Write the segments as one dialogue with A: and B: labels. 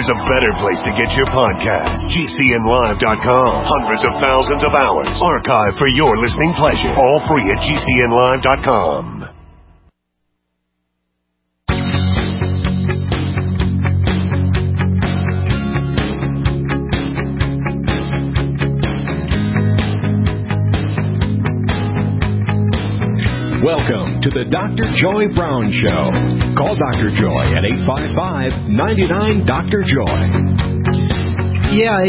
A: there's a better place to get your podcast. GCNlive.com. Hundreds of thousands of hours archived for your listening pleasure. All free at GCNlive.com.
B: Welcome to the Dr. Joy Brown Show. Call Dr. Joy at 855-99-DR-JOY.
C: Yeah,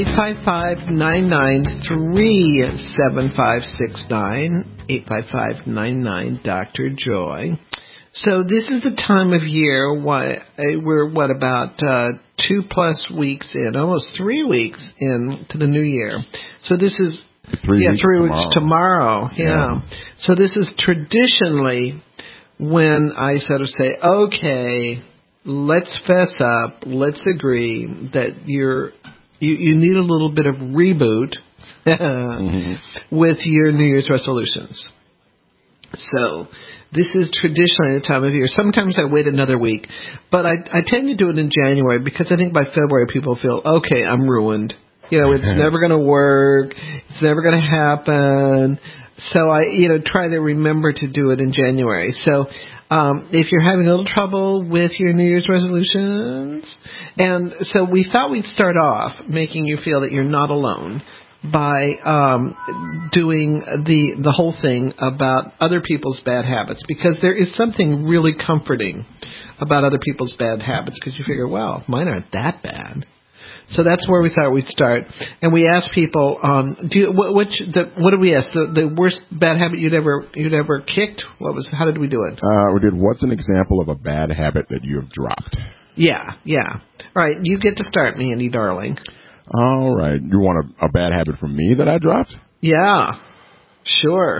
C: 855-993-7569. 855-99 Joy. So this is the time of year we're about 2+ weeks in, almost 3 weeks into the new year. So this is
D: 3
C: weeks tomorrow. Yeah. So this is traditionally when I sort of say, okay, let's fess up, let's agree that you need a little bit of reboot with your New Year's resolutions. So this is traditionally the time of year. Sometimes I wait another week, but I tend to do it in January because I think by February people feel, okay, I'm ruined. It's never going to work. It's never going to happen. So I, try to remember to do it in January. So if you're having a little trouble with your New Year's resolutions, and so we thought we'd start off making you feel that you're not alone by doing the whole thing about other people's bad habits, because there is something really comforting about other people's bad habits, because you figure, well, mine aren't that bad. So that's where we thought we'd start, and we asked people, what did we ask? The worst bad habit you'd ever kicked? How did we do it?
D: We did. What's an example of a bad habit that you have dropped?
C: Yeah. All right, you get to start, Mandy, darling.
D: All right, you want a bad habit from me that I dropped?
C: Yeah, sure.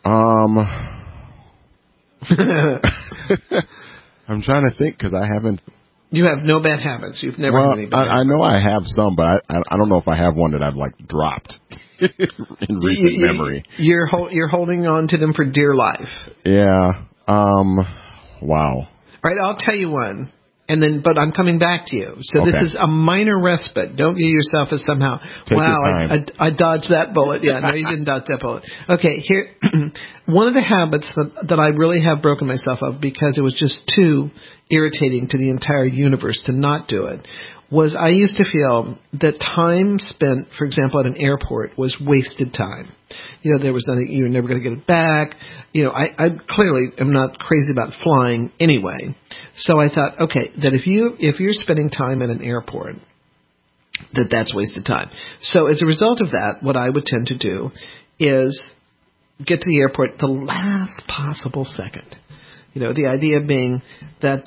D: I'm trying to think because I haven't.
C: You have no bad habits. You've never had any bad habits.
D: I know I have some, but I don't know if I have one that I've dropped in recent memory.
C: You're holding on to them for dear life.
D: Yeah. Wow.
C: All right, I'll tell you one. But I'm coming back to you. So
D: okay.
C: This is a minor respite. Don't view yourself as somehow,
D: Take your time.
C: I dodged that bullet. Yeah, no, you didn't dodge that bullet. Okay, here, one of the habits that I really have broken myself of because it was just too irritating to the entire universe to not do it was I used to feel that time spent, for example, at an airport was wasted time. There was nothing, you're never going to get it back. I clearly am not crazy about flying anyway. So I thought, okay, that if you're spending time at an airport, that's wasted time. So as a result of that, what I would tend to do is get to the airport the last possible second. The idea being that,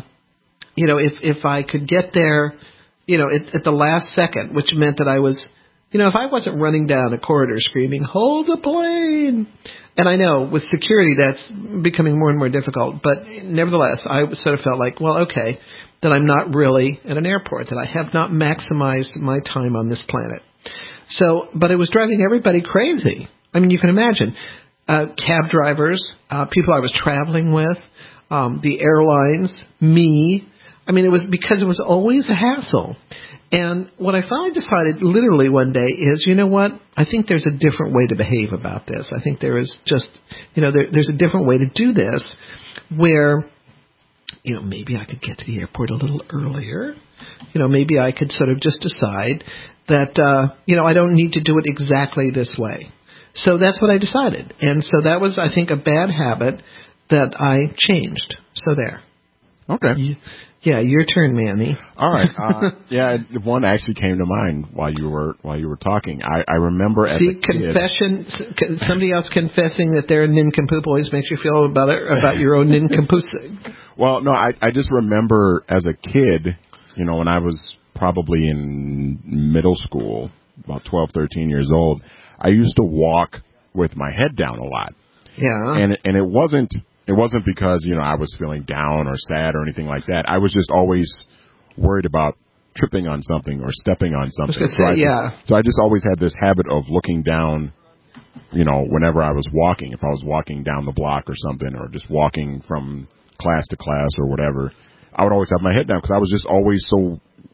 C: if I could get there, at the last second, which meant that I was, if I wasn't running down a corridor screaming, hold the plane. And I know with security that's becoming more and more difficult, but nevertheless, I sort of felt like, well, okay, that I'm not really at an airport, that I have not maximized my time on this planet. So, but it was driving everybody crazy. I mean, you can imagine, cab drivers, people I was traveling with, the airlines, me. I mean, it was because it was always a hassle. And what I finally decided literally one day is, you know what? I think there's a different way to behave about this. I think there is just, there's a different way to do this where, maybe I could get to the airport a little earlier. Maybe I could sort of just decide that, I don't need to do it exactly this way. So that's what I decided. And so that was, I think, a bad habit that I changed. So there.
D: Okay.
C: Yeah, your turn, Manny.
D: All right. One actually came to mind while you were talking. I remember as a kid.
C: Confession. Somebody else confessing that they're a nincompoop always makes you feel about your own nincompoop.
D: Well, no, I just remember as a kid, when I was probably in middle school, about 12, 13 years old, I used to walk with my head down a lot.
C: Yeah.
D: And it wasn't because, I was feeling down or sad or anything like that. I was just always worried about tripping on something or stepping on something. So I just always had this habit of looking down, whenever I was walking. If I was walking down the block or something, or just walking from class to class or whatever, I would always have my head down because I was just always so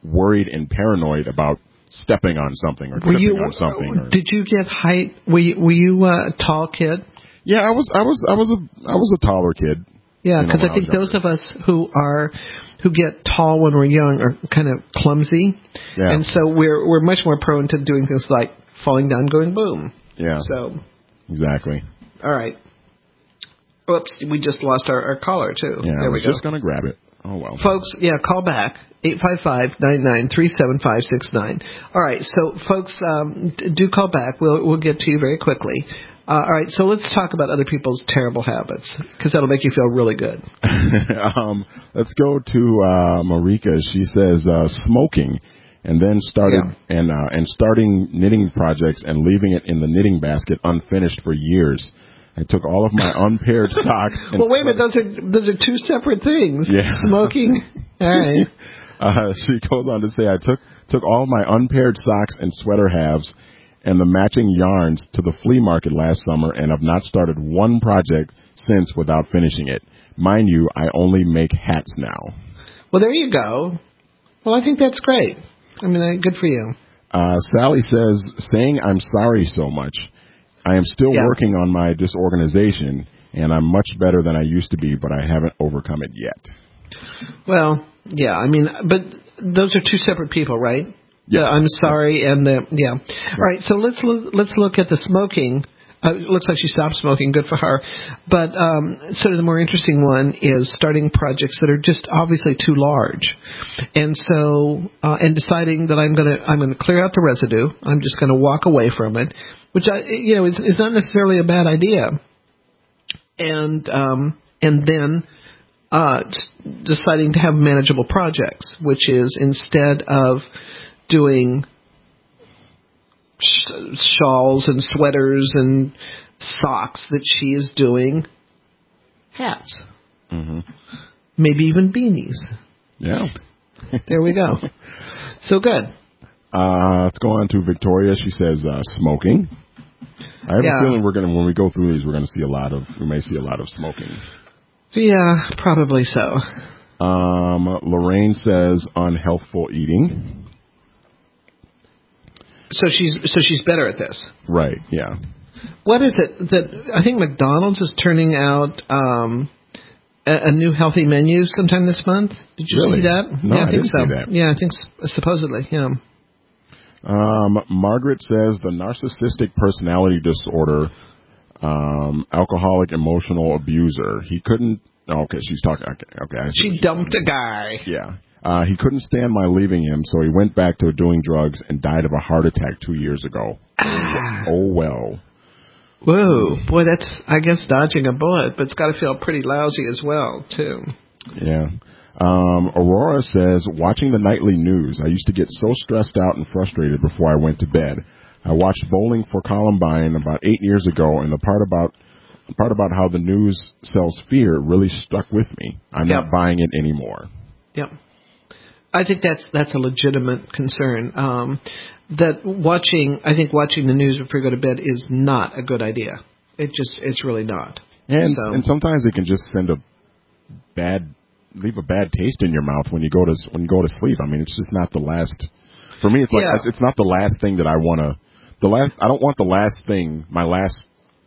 D: worried and paranoid about stepping on something or tripping on something.
C: Did you get height? Were you a tall kid?
D: Yeah, I was a taller kid.
C: Yeah, because I think those of us who get tall when we're young are kind of clumsy, and so we're much more prone to doing things like falling down, going boom.
D: Yeah.
C: So.
D: Exactly.
C: All right. Oops, we just lost our caller too.
D: Yeah,
C: there
D: I was just going to grab it. Oh well.
C: Folks, call back 855-993-7569. All right, so folks, do call back. We'll get to you very quickly. All right, so let's talk about other people's terrible habits, because that'll make you feel really good.
D: Let's go to Marika. She says smoking, and then starting knitting projects and leaving it in the knitting basket unfinished for years. I took all of my unpaired socks. And
C: well, wait a minute, those are two separate things.
D: Yeah.
C: Smoking. All right.
D: She goes on to say, I took all my unpaired socks and sweater halves and the matching yarns to the flea market last summer and have not started one project since without finishing it. Mind you, I only make hats now.
C: Well, there you go. Well, I think that's great. I mean, good for you.
D: Sally says, saying I'm sorry so much. I am still working on my disorganization, and I'm much better than I used to be, but I haven't overcome it yet.
C: Well, yeah, I mean, but those are two separate people, right?
D: Yeah.
C: I'm sorry, and All right, so let's look at the smoking. It looks like she stopped smoking. Good for her. But sort of the more interesting one is starting projects that are just obviously too large, and so and deciding that I'm gonna clear out the residue. I'm just gonna walk away from it, which is not necessarily a bad idea. And then deciding to have manageable projects, which is instead of doing shawls and sweaters and socks, that she is doing hats.
D: Mm-hmm.
C: Maybe even beanies.
D: Yeah.
C: There we go. So good.
D: Let's go on to Victoria. She says smoking. I have a feeling when we go through these, we may see a lot of smoking.
C: Yeah, probably so.
D: Lorraine says unhealthful eating.
C: So she's better at this.
D: Right, yeah.
C: What is it that I think McDonald's is turning out a new healthy menu sometime this month? Did you see that?
D: No,
C: I think
D: didn't
C: so.
D: see that.
C: Yeah, I think supposedly, yeah.
D: Margaret says the narcissistic personality disorder, alcoholic emotional abuser. He couldn't. Okay, she's talking. Okay,
C: she dumped a guy.
D: Yeah. He couldn't stand my leaving him, so he went back to doing drugs and died of a heart attack 2 years ago. Oh, well.
C: Whoa. Boy, that's, I guess, dodging a bullet, but it's got to feel pretty lousy as well, too.
D: Yeah. Aurora says, watching the nightly news, I used to get so stressed out and frustrated before I went to bed. I watched Bowling for Columbine about 8 years ago, and the part about how the news sells fear really stuck with me. I'm not buying it anymore.
C: Yep. I think that's a legitimate concern. That watching the news before you go to bed is not a good idea. It's really not.
D: And sometimes it can just leave a bad taste in your mouth when you go to sleep. I mean, it's just not the last. For me, it's like it's not the last thing that I want to. I don't want the last thing. My last,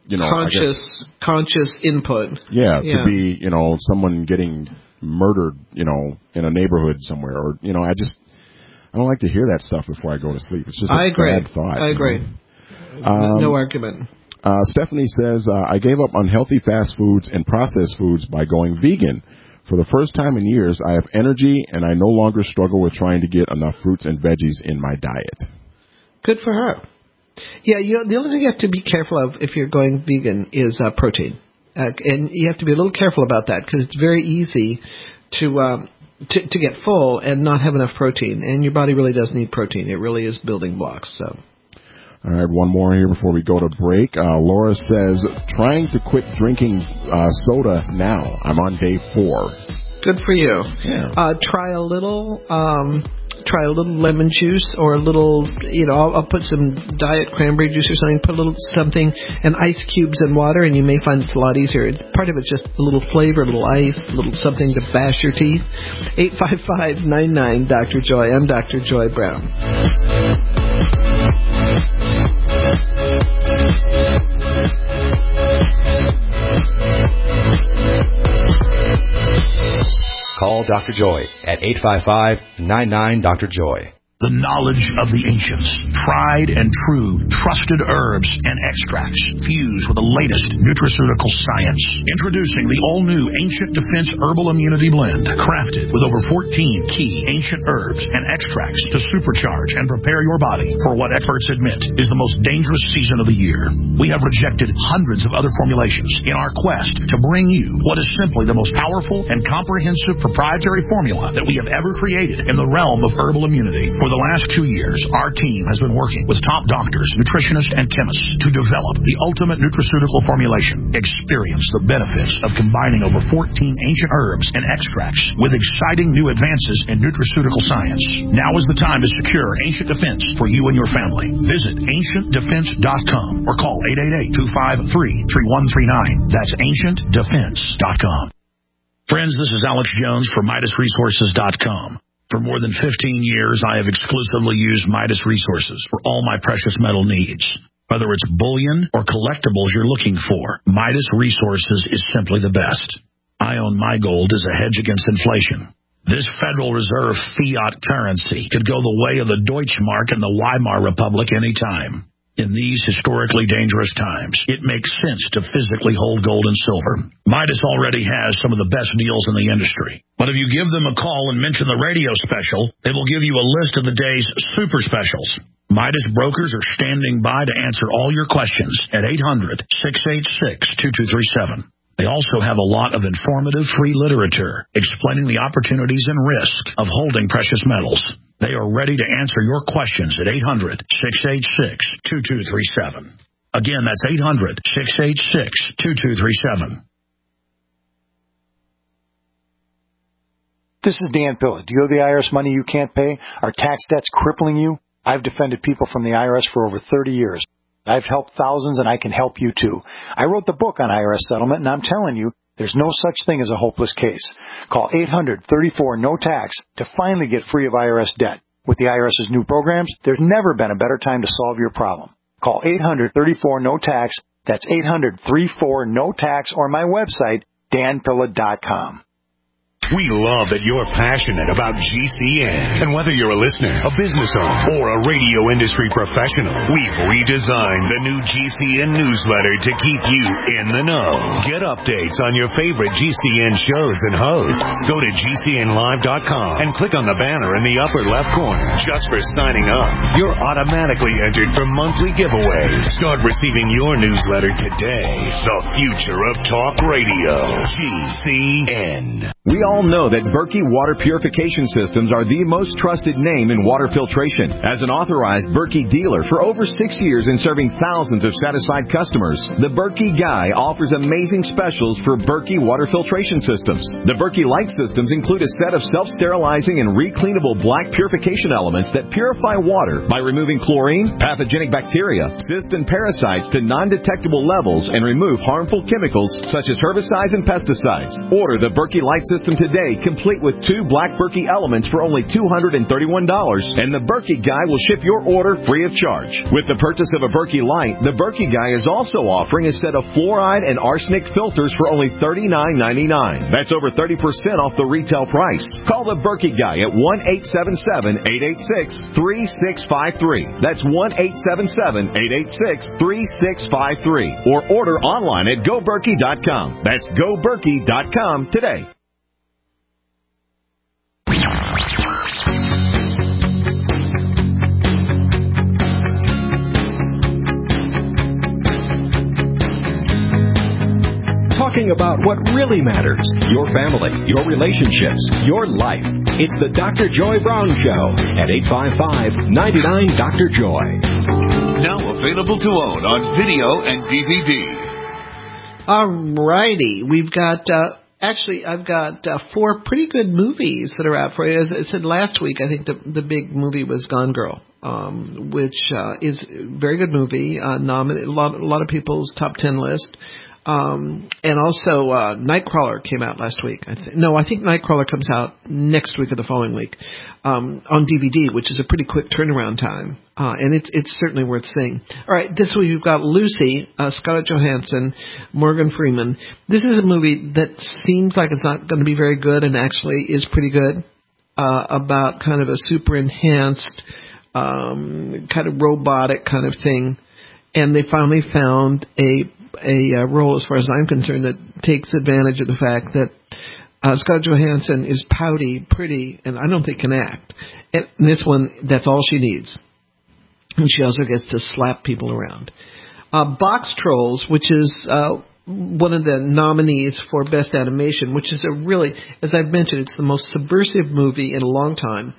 C: conscious input.
D: Yeah, to be someone getting murdered, in a neighborhood somewhere, or I don't like to hear that stuff before I go to sleep. It's just a bad thought.
C: I agree. No argument.
D: Stephanie says, I gave up unhealthy fast foods and processed foods by going vegan. For the first time in years, I have energy, and I no longer struggle with trying to get enough fruits and veggies in my diet. Good for her.
C: Yeah, the only thing you have to be careful of if you're going vegan is protein. And you have to be a little careful about that, because it's very easy to get full and not have enough protein. And your body really does need protein. It really is building blocks. So.
D: All right, one more here before we go to break. Laura says, trying to quit drinking soda now. I'm on day 4.
C: Good for you.
D: Yeah.
C: Try a little try a little lemon juice or a little, I'll put some diet cranberry juice or something, put a little something and ice cubes in water, and you may find it's a lot easier. Part of it's just a little flavor, a little ice, a little something to bash your teeth. 855-99-Dr. Joy. I'm Dr. Joy Brown.
E: Call Dr. Joy at 855-99-Dr. Joy.
F: The knowledge of the ancients, tried and true, trusted herbs and extracts fused with the latest nutraceutical science. Introducing the all-new Ancient Defense Herbal Immunity Blend, crafted with over 14 key ancient herbs and extracts to supercharge and prepare your body for what experts admit is the most dangerous season of the year. We have rejected hundreds of other formulations in our quest to bring you what is simply the most powerful and comprehensive proprietary formula that we have ever created in the realm of herbal immunity. For the last 2 years, our team has been working with top doctors, nutritionists, and chemists to develop the ultimate nutraceutical formulation. Experience the benefits of combining over 14 ancient herbs and extracts with exciting new advances in nutraceutical science. Now is the time to secure Ancient Defense for you and your family. Visit AncientDefense.com or call 888-253-3139. That's AncientDefense.com. Friends, this is Alex Jones for MidasResources.com. For more than 15 years, I have exclusively used Midas Resources for all my precious metal needs. Whether it's bullion or collectibles you're looking for, Midas Resources is simply the best. I own my gold as a hedge against inflation. This Federal Reserve fiat currency could go the way of the Deutschmark and the Weimar Republic anytime. In these historically dangerous times, it makes sense to physically hold gold and silver. Midas already has some of the best deals in the industry. But if you give them a call and mention the radio special, they will give you a list of the day's super specials. Midas brokers are standing by to answer all your questions at 800-686-2237. They also have a lot of informative free literature explaining the opportunities and risks of holding precious metals. They are ready to answer your questions at 800-686-2237. Again, that's 800-686-2237.
G: This is Dan Pilla. Do you owe the IRS money you can't pay? Are tax debts crippling you? I've defended people from the IRS for over 30 years. I've helped thousands, and I can help you too. I wrote the book on IRS settlement, and I'm telling you, there's no such thing as a hopeless case. Call 800-34-NO-TAX to finally get free of IRS debt. With the IRS's new programs, there's never been a better time to solve your problem. Call 800-34-NO-TAX. That's 800-34-NO-TAX, or my website, danpilla.com.
A: We love that you're passionate about GCN. And whether you're a listener, a business owner, or a radio industry professional, we've redesigned the new GCN newsletter to keep you in the know. Get updates on your favorite GCN shows and hosts. Go to GCNlive.com and click on the banner in the upper left corner. Just for signing up, you're automatically entered for monthly giveaways. Start receiving your newsletter today. The future of talk radio. GCN.
B: We all know that Berkey Water Purification Systems are the most trusted name in water filtration. As an authorized Berkey dealer for over 6 years and serving thousands of satisfied customers, the Berkey Guy offers amazing specials for Berkey Water Filtration Systems. The Berkey Light Systems include a set of self-sterilizing and recleanable black purification elements that purify water by removing chlorine, pathogenic bacteria, cysts, and parasites to non-detectable levels and remove harmful chemicals such as herbicides and pesticides. Order the Berkey Light System today, complete with 2 black Berkey elements for only $231, and the Berkey Guy will ship your order free of charge. With the purchase of a Berkey Light, the Berkey Guy is also offering a set of fluoride and arsenic filters for only $39.99. That's over 30% off the retail price. Call the Berkey Guy at 1-877-886-3653. That's 1-877-886-3653. Or order online at GoBerkey.com. That's GoBerkey.com today. Talking about what really matters, your family, your relationships, your life. It's the Dr. Joy Brown Show at 855-99-Dr. Joy.
H: Now available to own on video and DVD.
C: All righty. We've got Actually, I've got 4 pretty good movies that are out for you. As I said last week, I think the big movie was Gone Girl, which is a very good movie, nominated a lot of people's top 10 list. And also Nightcrawler came out last week. I think Nightcrawler comes out next week or the following week on DVD, which is a pretty quick turnaround time. And it's certainly worth seeing. All right, this week we've got Lucy, Scarlett Johansson, Morgan Freeman. This is a movie that seems like it's not going to be very good and actually is pretty good, about kind of a super enhanced, kind of robotic kind of thing. And they finally found a role, as far as I'm concerned, that takes advantage of the fact that Scarlett Johansson is pouty, pretty, and I don't think can act. And this one, that's all she needs. And she also gets to slap people around. Box Trolls, which is one of the nominees for Best Animation, which is a really, as I've mentioned, it's the most subversive movie in a long time.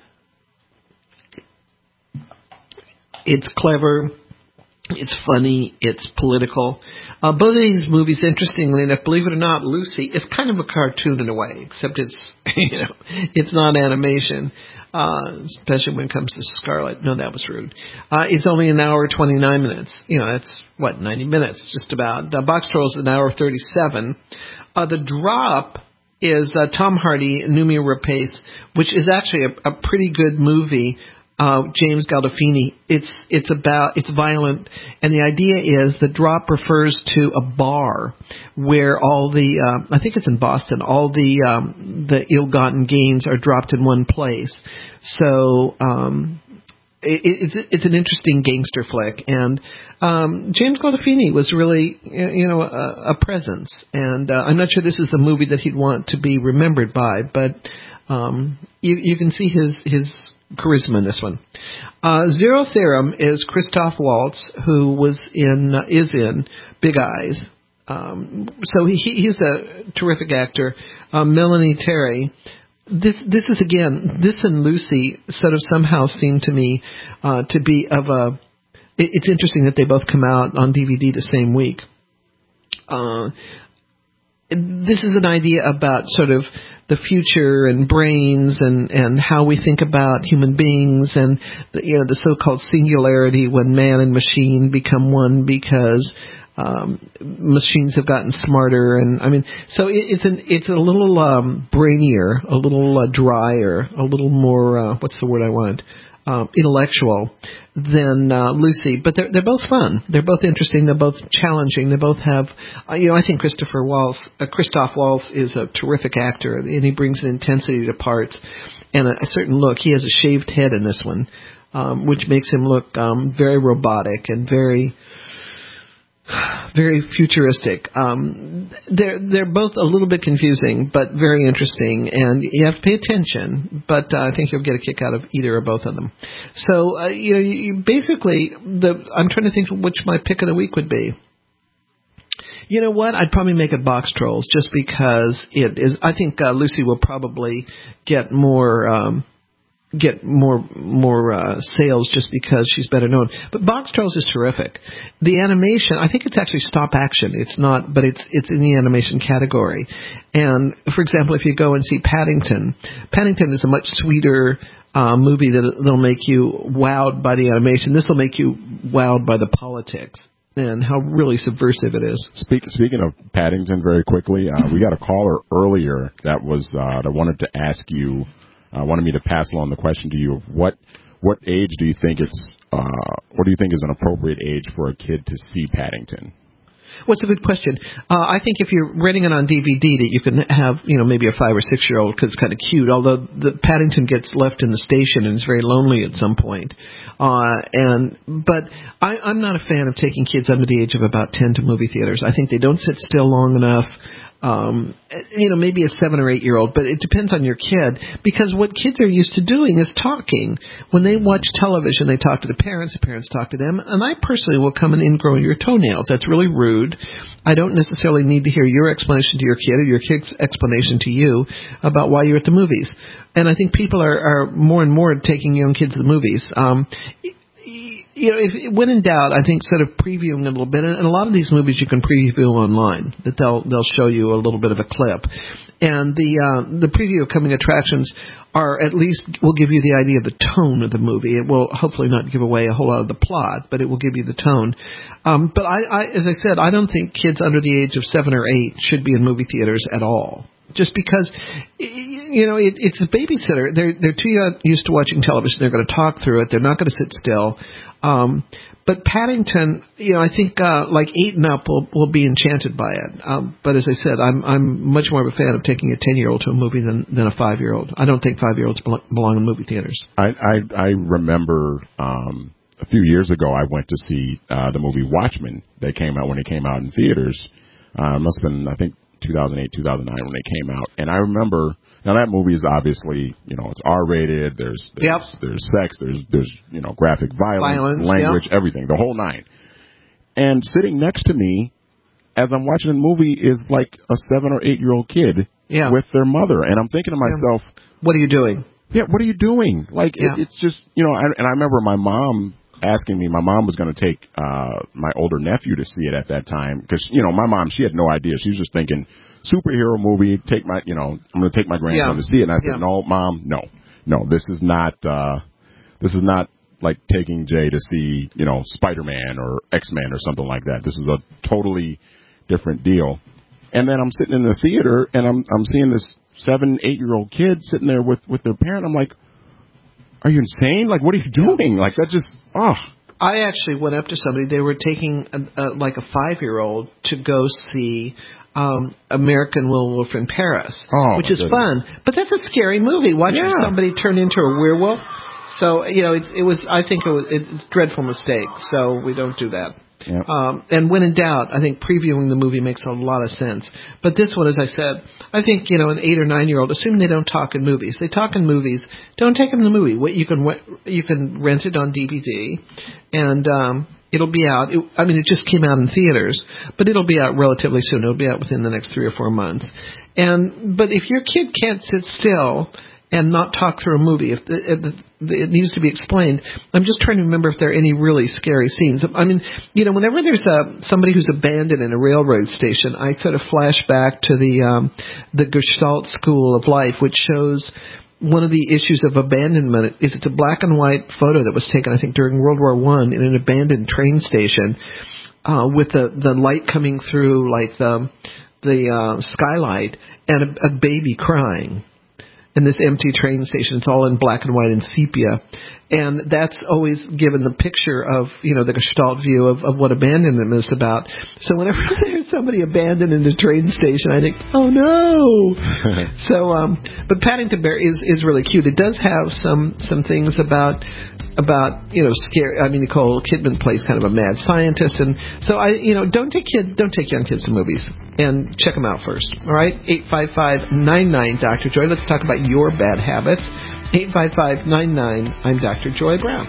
C: It's clever. It's funny. It's political. Both of these movies, interestingly enough, believe it or not, Lucy is kind of a cartoon in a way, except it's it's not animation, especially when it comes to Scarlett. No, that was rude. It's only an hour 29 minutes. That's 90 minutes, just about. Box Trolls is an hour 37. The Drop is Tom Hardy, Noomi Rapace, which is actually a pretty good movie. James Gandolfini. It's violent, and the idea is The Drop refers to a bar where all the I think it's in Boston, all the ill-gotten gains are dropped in one place. So it's an interesting gangster flick, and James Gandolfini was really a presence, and I'm not sure this is the movie that he'd want to be remembered by, but you can see his charisma in this one. Zero Theorem is Christoph Waltz, who is in Big Eyes. So he's a terrific actor. Melanie Terry. This is again, this and Lucy sort of somehow seem to me to be of a. It's interesting that they both come out on DVD the same week. This is an idea about sort of the future and brains and how we think about human beings and the so-called singularity when man and machine become one because machines have gotten smarter, and I mean, so it's a little brainier, a little drier, a little more what's the word I want? Intellectual than Lucy, but they're both fun. They're both interesting. They're both challenging. They both have, I think Christoph Waltz is a terrific actor, and he brings an intensity to parts and a certain look. He has a shaved head in this one, which makes him look very robotic and very futuristic. They're both a little bit confusing, but very interesting, and you have to pay attention. But I think you'll get a kick out of either or both of them. So you basically, I'm trying to think which my pick of the week would be. You know what? I'd probably make it Box Trolls, just because it is. I think Lucy will probably get more sales just because she's better known. But Box Trolls is terrific. The animation, I think it's actually stop action. It's not, but it's in the animation category. And for example, if you go and see Paddington is a much sweeter movie that'll make you wowed by the animation. This will make you wowed by the politics and how really subversive it is.
D: Speaking of Paddington, very quickly, we got a caller earlier that wanted to ask you. Wanted me to pass along the question to you of what age do you think what do you think is an appropriate age for a kid to see Paddington?
C: Well, it's a good question. I think if you're renting it on DVD, that you can have, maybe a 5 or 6 year old, because it's kind of cute. Although the Paddington gets left in the station and is very lonely at some point. But I'm not a fan of taking kids under the age of about 10 to movie theaters. I think they don't sit still long enough. Maybe a 7 or 8 year old, but it depends on your kid, because what kids are used to doing is talking. When they watch television, they talk to the parents talk to them, and I personally will come and ingrow your toenails. That's really rude. I don't necessarily need to hear your explanation to your kid or your kid's explanation to you about why you're at the movies. And I think people are more and more taking young kids to the movies. if when in doubt, I think sort of previewing a little bit, and a lot of these movies you can preview online. That they'll show you a little bit of a clip, and the preview of coming attractions are at least will give you the idea of the tone of the movie. It will hopefully not give away a whole lot of the plot, but it will give you the tone. But I, as I said, I don't think kids under the age of 7 or 8 should be in movie theaters at all. Just because, it's a babysitter. They're too used to watching television. They're going to talk through it. They're not going to sit still. But Paddington, I think like 8 and up will be enchanted by it. But as I said, I'm much more of a fan of taking a 10-year-old to a movie than a 5-year-old. I don't think 5-year-olds belong in movie theaters.
D: I remember a few years ago I went to see the movie Watchmen. They came out when it came out in theaters. Must have been, I think, 2008, 2009 when they came out. And I remember, now that movie is obviously, it's R-rated, there's sex, there's graphic violence language, everything, the whole 9. And sitting next to me as I'm watching the movie is like a 7 or 8-year-old kid with their mother. And I'm thinking to myself,
C: what are you doing?
D: Yeah, what are you doing? Like, it's just, and I remember my mom asking me, my mom was going to take my older nephew to see it at that time because, my mom, she had no idea. She was just thinking, superhero movie, I'm going to take my grandson to see it. And I said, no, Mom, no, this is not like taking Jay to see, Spider-Man or X-Men or something like that. This is a totally different deal. And then I'm sitting in the theater and I'm seeing this 7, 8-year-old kid sitting there with their parent. I'm like, are you insane? Like, what are you doing? Like, that just,
C: I actually went up to somebody. They were taking like a 5-year-old to go see American Werewolf in Paris, which is fun. But that's a scary movie. Watching somebody turn into a werewolf. So I think it's a dreadful mistake. So we don't do that. Yep. And when in doubt, I think previewing the movie makes a lot of sense. But this one, as I said, I think, an 8 or 9-year-old, assuming they don't talk in movies. They talk in movies. Don't take them to the movie. You can rent it on DVD, and it'll be out. It just came out in theaters, but it'll be out relatively soon. It'll be out within the next 3 or 4 months. But if your kid can't sit still and not talk through a movie, if it needs to be explained. I'm just trying to remember if there are any really scary scenes. Whenever there's somebody who's abandoned in a railroad station, I sort of flash back to the Gestalt School of Life, which shows one of the issues of abandonment is it's a black and white photo that was taken, I think, during World War I in an abandoned train station with the light coming through like the skylight and a baby crying. In this empty train station, it's all in black and white and sepia, and that's always given the picture of the Gestalt view of what abandonment is about. So whenever there's somebody abandoned in the train station, I think, oh no. But Paddington Bear is really cute. It does have some things about scary. Nicole Kidman plays kind of a mad scientist, and so don't take young kids to movies, and check them out first. All right, 855-99 Dr. Joy. Let's talk about your bad habits. 855-99. I'm Dr. Joy Brown.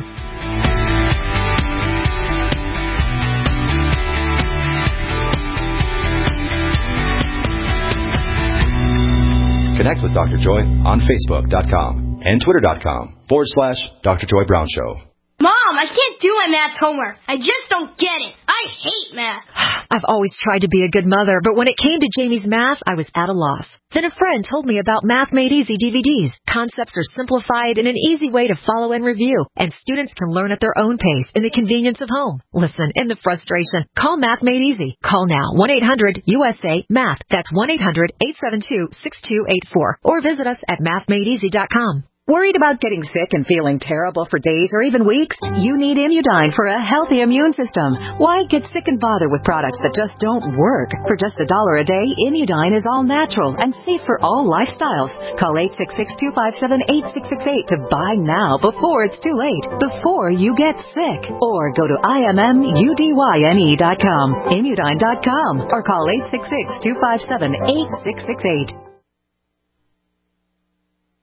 E: Connect with Dr. Joy on Facebook.com and Twitter.com/Dr. Joy Brown Show.
I: Mom, I can't do my math homework. I just don't get it. I hate math.
J: I've always tried to be a good mother, but when it came to Jamie's math, I was at a loss. Then a friend told me about Math Made Easy DVDs. Concepts are simplified in an easy way to follow and review, and students can learn at their own pace in the convenience of home. Listen, in the frustration, call Math Made Easy. Call now, 1-800-USA-MATH. That's 1-800-872-6284. Or visit us at mathmadeeasy.com. Worried about getting sick and feeling terrible for days or even weeks? You need Immudyne for a healthy immune system. Why get sick and bother with products that just don't work? For just $1 a day, Immudyne is all natural and safe for all lifestyles. Call 866-257-8668 to buy now before it's too late, before you get sick. Or go to IMMUDYNE.com, Immudyne.com, or call 866-257-8668.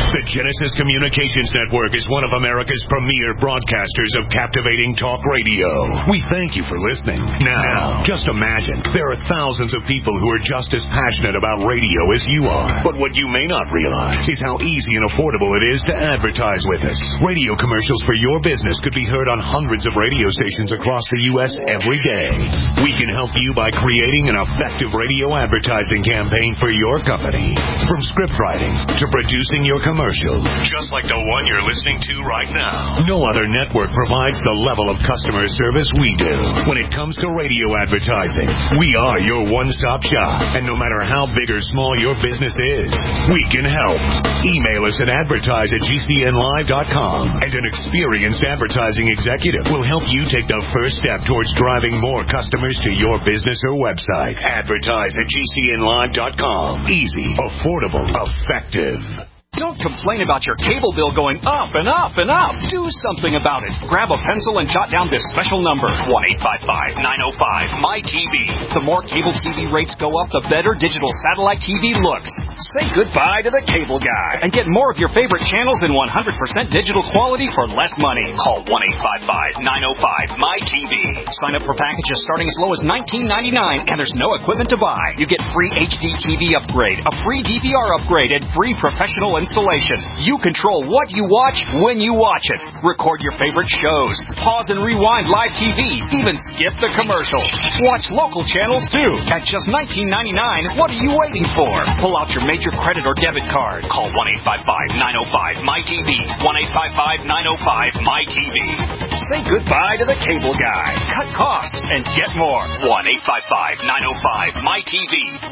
A: The Genesis Communications Network is one of America's premier broadcasters of captivating talk radio. We thank you for listening. Now, just imagine, there are thousands of people who are just as passionate about radio as you are. But what you may not realize is how easy and affordable it is to advertise with us. Radio commercials for your business could be heard on hundreds of radio stations across the U.S. every day. We can help you by creating an effective radio advertising campaign for your company. From script writing to producing your commercial, just like the one you're listening to right now. No other network provides the level of customer service we do. When it comes to radio advertising, we are your one-stop shop. And no matter how big or small your business is, we can help. Email us at advertise@gcnlive.com, and an experienced advertising executive will help you take the first step towards driving more customers to your business or website. Advertise@gcnlive.com. Easy, affordable, effective.
K: Don't complain about your cable bill going up and up and up. Do something about it. Grab a pencil and jot down this special number, 1-855-905-MY-TV. The more cable TV rates go up, the better digital satellite TV looks. Say goodbye to the cable guy and get more of your favorite channels in 100% digital quality for less money. Call 1-855-905-MY-TV. Sign up for packages starting as low as $19.99, and there's no equipment to buy. You get free HD TV upgrade, a free DVR upgrade, and free professional installation. You control what you watch when you watch it. Record your favorite shows. Pause and rewind live TV. Even skip the commercials. Watch local channels too. At just $19.99, what are you waiting for? Pull out your major credit or debit card. Call 1-855-905-MY-TV. 1-855-905-MY-TV. Say goodbye to the cable guy. Cut costs and get more. 1-855-905-MY-TV.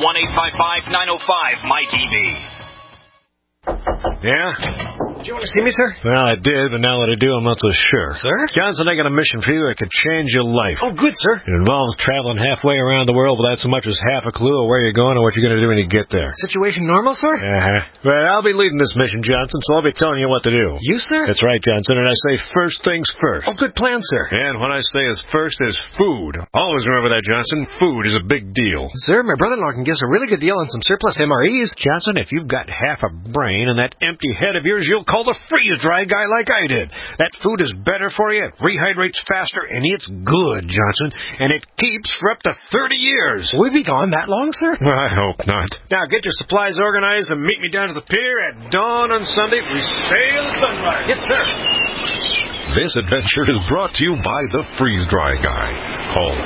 K: 1-855-905-MY-TV.
L: Yeah?
M: Did you want to see me, sir?
L: Well, I did, but now that I do, I'm not so sure.
M: Sir?
L: Johnson, I got a mission for you that could change your life.
M: Oh, good, sir.
L: It involves traveling halfway around the world without so much as half a clue of where you're going or what you're going to do when you get there.
M: Situation normal, sir?
L: Well, I'll be leading this mission, Johnson, so I'll be telling you what to do.
M: You, sir?
L: That's right, Johnson, and I say first things first.
M: Oh, good plan, sir.
L: And when I say is first is food. Always remember that, Johnson. Food is a big deal.
M: Sir, my brother-in-law can give us a really good deal on some surplus MREs.
L: Johnson, if you've got half a brain and that empty head of yours, you'll call the freeze-dry guy like I did. That food is better for you, it rehydrates faster, and it's good, Johnson. And it keeps for up to 30 years.
M: Will we be gone that long, sir?
L: I hope not. Now get your supplies organized and meet me down to the pier at dawn on Sunday. We sail at sunrise.
M: Yes, sir.
N: This adventure is brought to you by the Freeze-Dry Guy. Call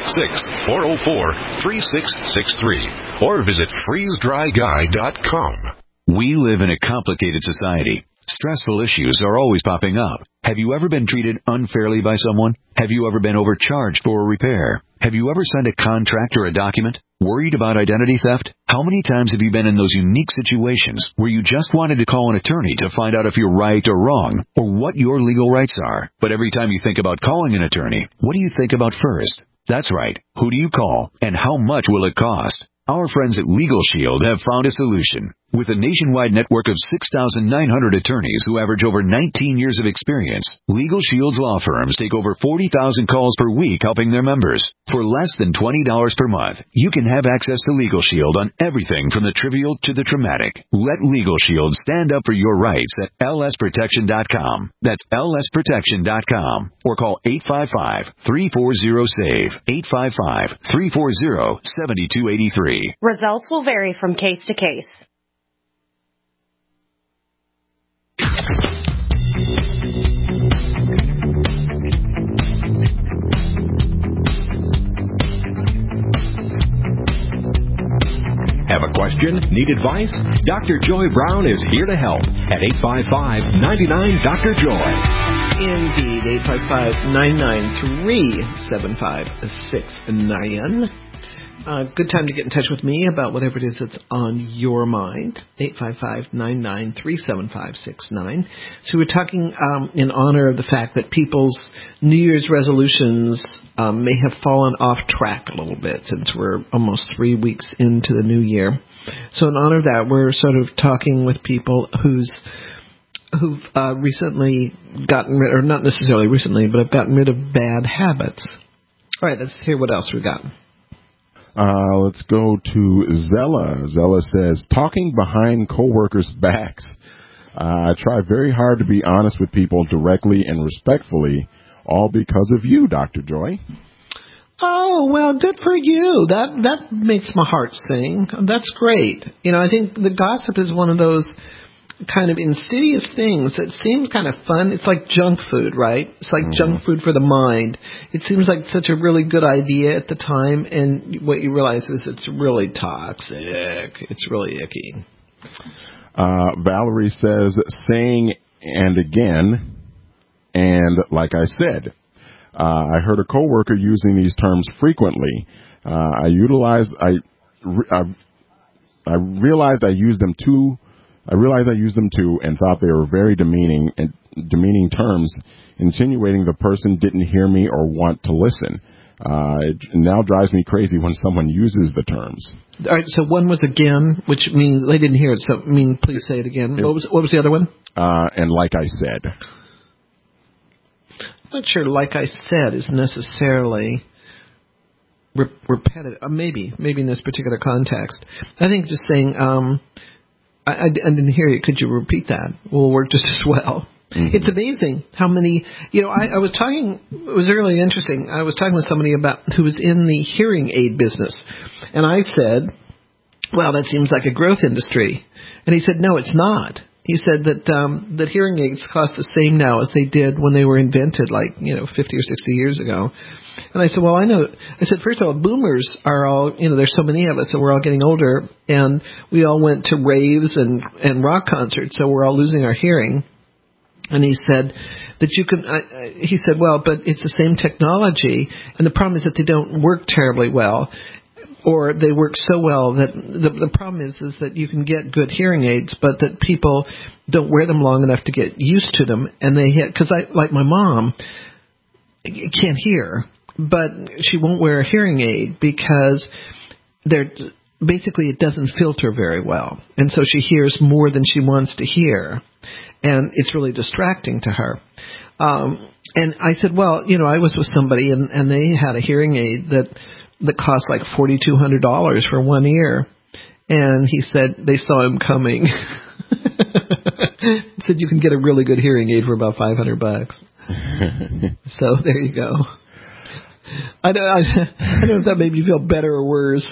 N: 866-404-3663 or visit freezedryguy.com.
B: We live in a complicated society. Stressful issues are always popping up. Have you ever been treated unfairly by someone? Have you ever been overcharged for a repair? Have you ever signed a contract or a document? Worried about identity theft? How many times have you been in those unique situations where you just wanted to call an attorney to find out if you're right or wrong, or what your legal rights are? But every time you think about calling an attorney, what do you think about first? That's right. Who do you call, and how much will it cost? Our friends at Legal Shield have found a solution. With a nationwide network of 6,900 attorneys who average over 19 years of experience, Legal Shield's law firms take over 40,000 calls per week helping their members. For less than $20 per month, you can have access to Legal Shield on everything from the trivial to the traumatic. Let Legal Shield stand up for your rights at lsprotection.com. That's lsprotection.com. Or call 855-340-SAVE. 855-340-7283.
O: Results will vary from case to case.
B: Have a question? Need advice? Dr. Joy Brown is here to help at 855-99-DR-JOY.
C: Indeed, 855-993-7569. Good time to get in touch with me about whatever it is that's on your mind. 855-993-7569. So we're talking in honor of the fact that people's New Year's resolutions may have fallen off track a little bit since we're almost 3 weeks into the new year. So in honor of that, we're sort of talking with people who've recently gotten rid, or not necessarily recently, but have gotten rid of bad habits. All right, let's hear what else we got.
D: Let's go to Zella. Zella says, talking behind coworkers' backs. I try very hard to be honest with people directly and respectfully, all because of you, Dr. Joy.
C: Oh, well, good for you. That makes my heart sing. That's great. I think the gossip is one of those kind of insidious things that seems kind of fun. It's like junk food, right? It's like junk food for the mind. It seems like such a really good idea at the time, and what you realize is it's really toxic. It's really icky.
D: Valerie says, saying and again, and like I said. I heard a coworker using these terms frequently. I realized I used them too. I used them too, and thought they were very demeaning terms, insinuating the person didn't hear me or want to listen. It now drives me crazy when someone uses the terms.
C: All right, so one was again, which means they didn't hear it. So please say it again. What was the other one? And
D: like I said.
C: I'm not sure like I said is necessarily repetitive. Maybe in this particular context. I think just saying, I didn't hear you. Could you repeat that? Will work just as well. Mm-hmm. It's amazing how many, I was talking, it was really interesting. I was talking with somebody who was in the hearing aid business. And I said, well, that seems like a growth industry. And he said, no, it's not. He said that hearing aids cost the same now as they did when they were invented, 50 or 60 years ago. And I said, well, I know. I said, first of all, boomers are all, there's so many of us, and we're all getting older, and we all went to raves and rock concerts, so we're all losing our hearing. And he said that you can. He said, well, but it's the same technology, and the problem is that they don't work terribly well. Or they work so well that the problem is that you can get good hearing aids, but that people don't wear them long enough to get used to them. And they hit, because like my mom can't hear, but she won't wear a hearing aid because basically it doesn't filter very well. And so she hears more than she wants to hear. And it's really distracting to her. And I said, well, I was with somebody and they had a hearing aid that cost like $4,200 for 1 ear. And he said they saw him coming. Said you can get a really good hearing aid for about $500. So there you go. I don't know if that made you feel better or worse.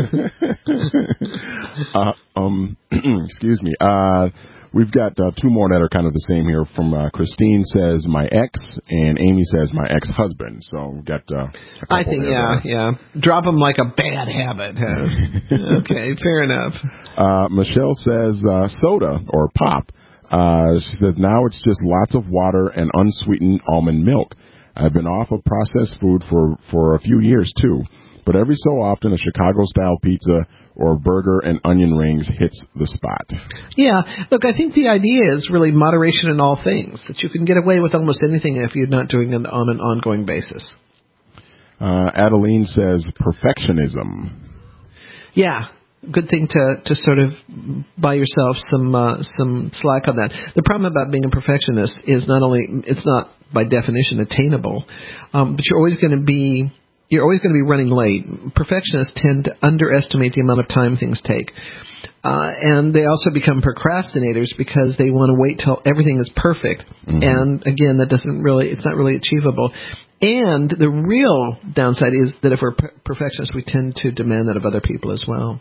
D: Excuse me. We've got two more that are kind of the same here. From Christine says my ex, and Amy says my ex-husband. So we've got a couple.
C: I think, yeah. Drop them like a bad habit. Huh? Okay, fair enough.
D: Michelle says soda or pop. She says now it's just lots of water and unsweetened almond milk. I've been off of processed food for a few years too, but every so often a Chicago-style pizza or burger and onion rings hits the spot.
C: Yeah, look, I think the idea is really moderation in all things, that you can get away with almost anything if you're not doing it on an ongoing basis.
D: Adeline says perfectionism.
C: Yeah, good thing to sort of buy yourself some slack on that. The problem about being a perfectionist is not only it's not by definition attainable, but you're always going to be running late. Perfectionists tend to underestimate the amount of time things take. And they also become procrastinators because they want to wait till everything is perfect. Mm-hmm. And again, it's not really achievable. And the real downside is that if we're perfectionists, we tend to demand that of other people as well.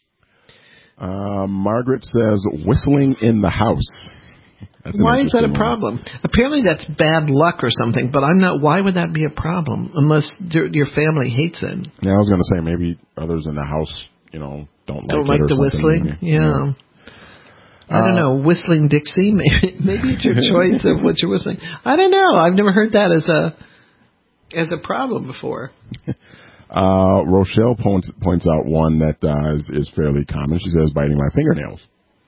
D: Margaret says whistling in the house.
C: Why is that a problem? Apparently that's bad luck or something, but I'm not. Why would that be a problem unless your family hates it?
D: Yeah, I was going to say maybe others in the house, don't like
C: the whistling. Yeah. I don't know, whistling Dixie. Maybe it's your choice of what you're whistling. I don't know. I've never heard that as a problem before.
D: Rochelle points out one that is fairly common. She says biting my fingernails.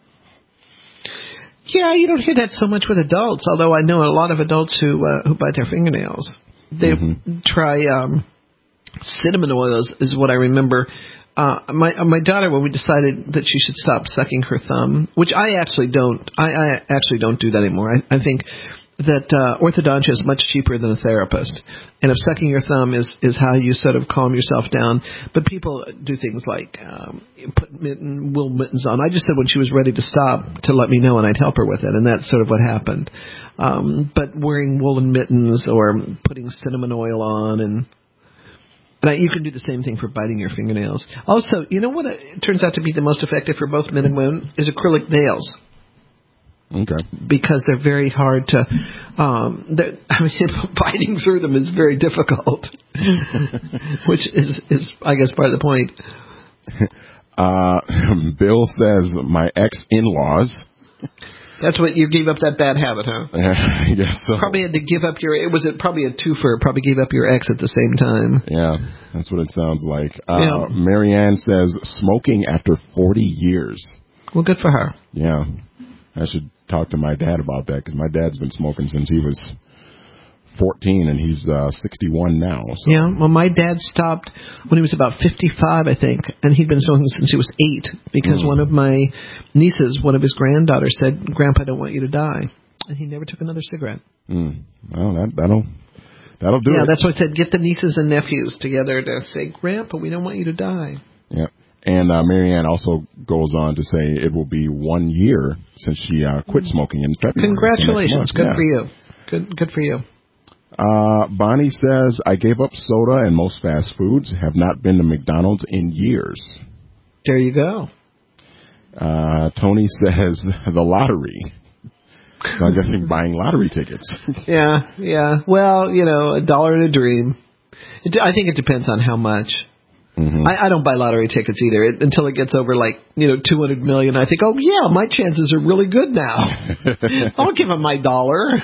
C: Yeah, you don't hear that so much with adults, although I know a lot of adults who bite their fingernails. They try cinnamon oils is what I remember. My daughter, when we decided that she should stop sucking her thumb, which I actually don't do that anymore. I think orthodontia is much cheaper than a therapist. And if sucking your thumb is how you sort of calm yourself down. But people do things like put wool mittens on. I just said when she was ready to stop to let me know, and I'd help her with it. And that's sort of what happened. But wearing woolen mittens or putting cinnamon oil on, and you can do the same thing for biting your fingernails. Also, you know what turns out to be the most effective for both men and women is acrylic nails.
D: Okay.
C: Because they're very hard to, biting through them is very difficult, which is, I guess, part of the point.
D: Bill says, my ex-in-laws.
C: That's what you gave up that bad habit, huh?
D: I guess so.
C: Probably had to give up probably a twofer, probably gave up your ex at the same time.
D: Yeah, that's what it sounds like. Marianne says, smoking after 40 years.
C: Well, good for her.
D: Yeah. I should talk to my dad about that because my dad's been smoking since he was 14 and he's 61 now. So.
C: Yeah, well, my dad stopped when he was about 55, I think, and he'd been smoking since he was 8 because one of my nieces, one of his granddaughters, said, "Grandpa, I don't want you to die," and he never took another cigarette.
D: Well, that'll do it.
C: Yeah, that's why I said get the nieces and nephews together to say, "Grandpa, we don't want you to die."
D: Yeah. And Marianne also goes on to say it will be 1 year since she quit smoking in February.
C: Congratulations. Good for you. Good for you.
D: Bonnie says, I gave up soda and most fast foods, have not been to McDonald's in years.
C: There you go.
D: Tony says, the lottery. So I'm guessing buying lottery tickets.
C: Yeah. Well, $1 in a dream. I think it depends on how much. Mm-hmm. I don't buy lottery tickets either until it gets over 200 million. I think, oh yeah, my chances are really good now. I'll give them my $1.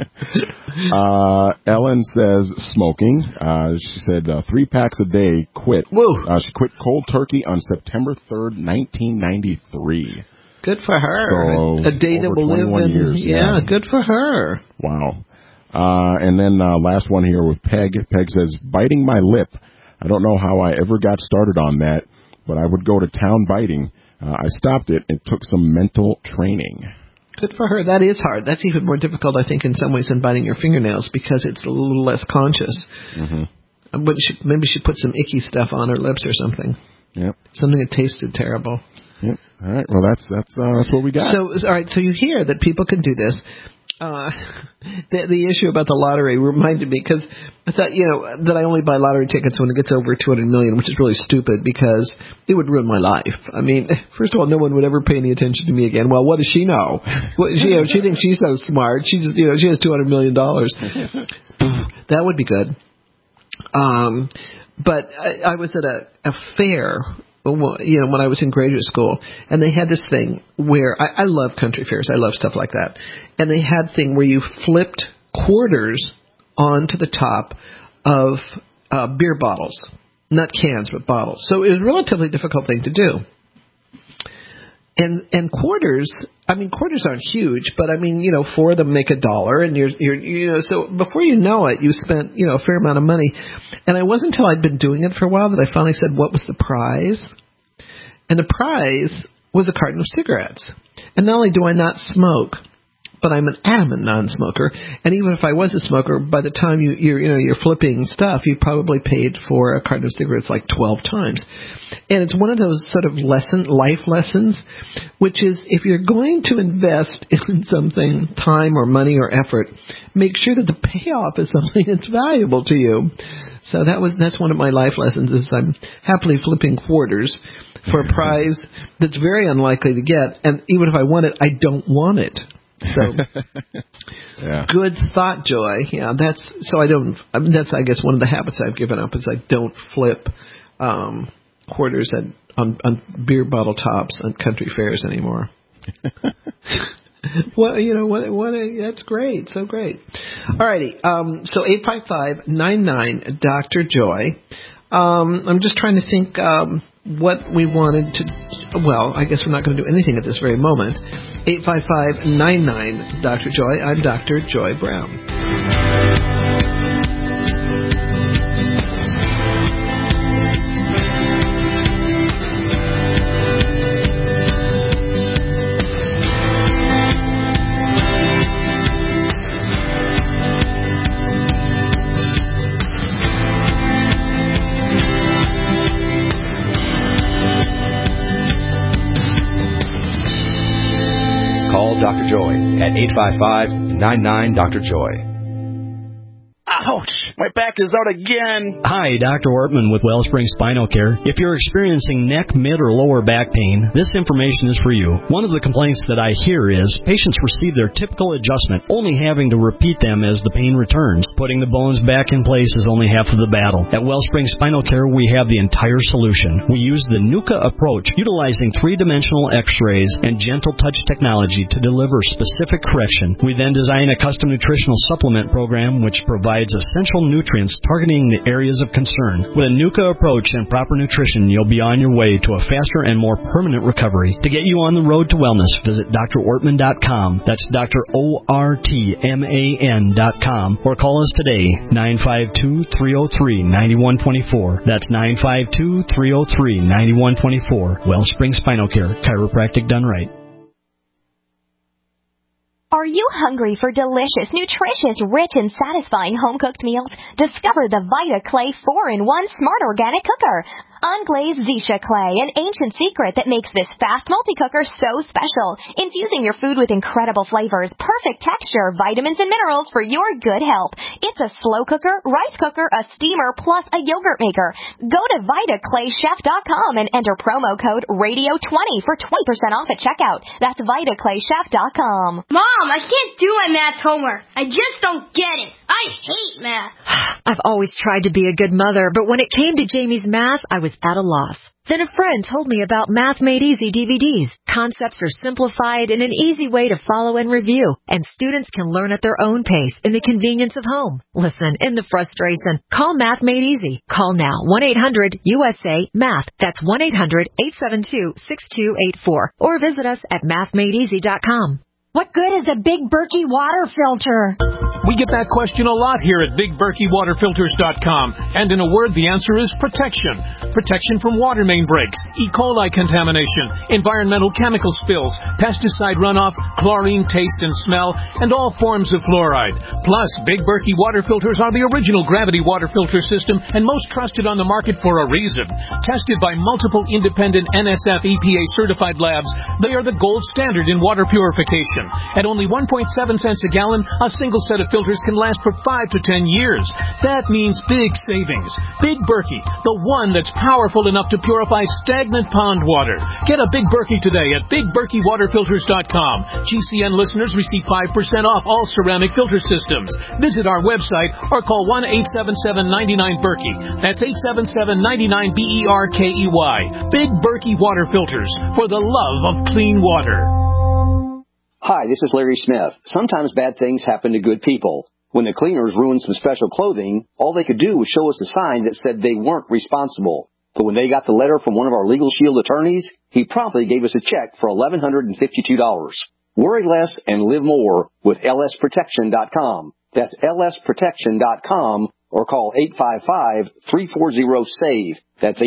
D: Ellen says smoking. She said 3 packs a day. Quit.
C: Woo.
D: She quit cold turkey on September 3rd, 1993.
C: Good for her.
D: So
C: a day that will live in
D: years.
C: Yeah, good for her.
D: Wow. And then last one here with Peg. Peg says biting my lip. I don't know how I ever got started on that, but I would go to town biting. I stopped it. It took some mental training.
C: Good for her. That is hard. That's even more difficult, I think, in some ways than biting your fingernails because it's a little less conscious. Mm-hmm. But maybe she put some icky stuff on her lips or something.
D: Yep.
C: Something that tasted terrible.
D: Yep. All right. Well, that's what we got.
C: So, all right. So you hear that people can do this. The issue about the lottery reminded me because I thought, that I only buy lottery tickets when it gets over 200 million, which is really stupid because it would ruin my life. I mean, first of all, no one would ever pay any attention to me again. Well, what does she know? Well, she thinks she's so smart. She just, she has $200 million. That would be good. But I was at a fair, when I was in graduate school, and they had this thing where I love country fairs. I love stuff like that. And they had a thing where you flipped quarters onto the top of beer bottles, not cans, but bottles. So it was a relatively difficult thing to do. And quarters aren't huge, but 4 of them make $1, and you're so before you know it, you spent, a fair amount of money. And it wasn't until I'd been doing it for a while that I finally said, what was the prize? And the prize was a carton of cigarettes. And not only do I not smoke, but I'm an adamant non-smoker. And even if I was a smoker, by the time you're flipping stuff, you probably paid for a carton of cigarettes 12 times. And it's one of those sort of life lessons, which is if you're going to invest in something, time or money or effort, make sure that the payoff is something that's valuable to you. So that's one of my life lessons is I'm happily flipping quarters for a prize that's very unlikely to get. And even if I want it, I don't want it. So,
D: yeah.
C: Good thought, Joy. Yeah, that's I guess one of the habits I've given up is I don't flip quarters on beer bottle tops on country fairs anymore. Well, that's great, so great. Alrighty, so 855-99 Dr. Joy. I'm just trying to think what we wanted to. Well, I guess we're not going to do anything at this very moment. 855-99 Dr. Joy. I'm Dr. Joy Brown.
E: call Dr. Joy at 855-99-DR-JOY.
P: Ouch! My back is out again.
Q: Hi, Dr. Ortman with Wellspring Spinal Care. If you're experiencing neck, mid, or lower back pain, this information is for you. One of the complaints that I hear is patients receive their typical adjustment, only having to repeat them as the pain returns. Putting the bones back in place is only half of the battle. At Wellspring Spinal Care, we have the entire solution. We use the NUCA approach, utilizing three-dimensional x-rays and gentle touch technology to deliver specific correction. We then design a custom nutritional supplement program which provides essential nutrients targeting the areas of concern. With a NUCA approach and proper nutrition, you'll be on your way to a faster and more permanent recovery. To get you on the road to wellness, visit drortman.com. That's drortman.com. Or call us today, 952-303-9124. That's 952-303-9124. Wellspring Spinal Care, chiropractic done right.
R: Are you hungry for delicious, nutritious, rich, and satisfying home-cooked meals? Discover the Vita Clay 4-in-1 Smart Organic Cooker. Unglazed Zisha clay, an ancient secret that makes this fast multi-cooker so special. Infusing your food with incredible flavors, perfect texture, vitamins, and minerals for your good health. It's a slow cooker, rice cooker, a steamer, plus a yogurt maker. Go to VitaClayChef.com and enter promo code RADIO20 for 20% off at checkout. That's VitaClayChef.com.
I: Mom, I can't do my math homework. I just don't get it. I hate math.
J: I've always tried to be a good mother, but when it came to Jamie's math, I was at a loss. Then a friend told me about Math Made Easy DVDs. Concepts are simplified in an easy way to follow and review, and students can learn at their own pace in the convenience of home. Listen, in the frustration, call Math Made Easy. Call now, 1-800-USA-MATH. That's 1-800-872-6284. Or visit us at mathmadeeasy.com.
S: What good is a Big Berkey water filter?
T: We get that question a lot here at BigBerkeyWaterFilters.com. And in a word, the answer is protection. Protection from water main breaks, E. coli contamination, environmental chemical spills, pesticide runoff, chlorine taste and smell, and all forms of fluoride. Plus, Big Berkey water filters are the original gravity water filter system and most trusted on the market for a reason. Tested by multiple independent NSF EPA certified labs, they are the gold standard in water purification. At only 1.7 cents a gallon, a single set of filters can last for 5 to 10 years. That means big savings. Big Berkey, the one that's powerful enough to purify stagnant pond water. Get a Big Berkey today at BigBerkeyWaterFilters.com. GCN listeners receive 5% off all ceramic filter systems. Visit our website or call 1-877-99-BERKEY. That's 877-99-BERKEY. Big Berkey Water Filters, for the love of clean water.
U: Hi, this is Larry Smith. Sometimes bad things happen to good people. When the cleaners ruined some special clothing, all they could do was show us a sign that said they weren't responsible. But when they got the letter from one of our Legal Shield attorneys, he promptly gave us a check for $1,152. Worry less and live more with lsprotection.com. That's lsprotection.com, or call 855-340-SAVE. That's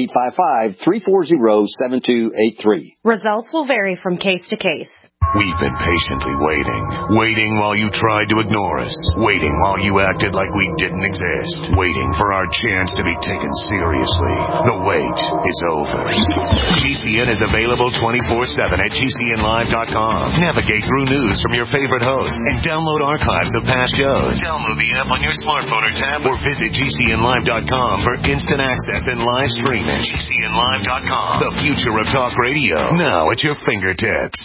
U: 855-340-7283.
O: Results will vary from case to case.
A: We've been patiently waiting while you tried to ignore us, waiting while you acted like we didn't exist, waiting for our chance to be taken seriously. The wait is over. GCN is available 24/7 at GCNlive.com. Navigate through news from your favorite hosts and download archives of past shows. Download the app on your smartphone or tablet, or visit GCNlive.com for instant access and live streaming. GCNlive.com, the future of talk radio, now at your fingertips.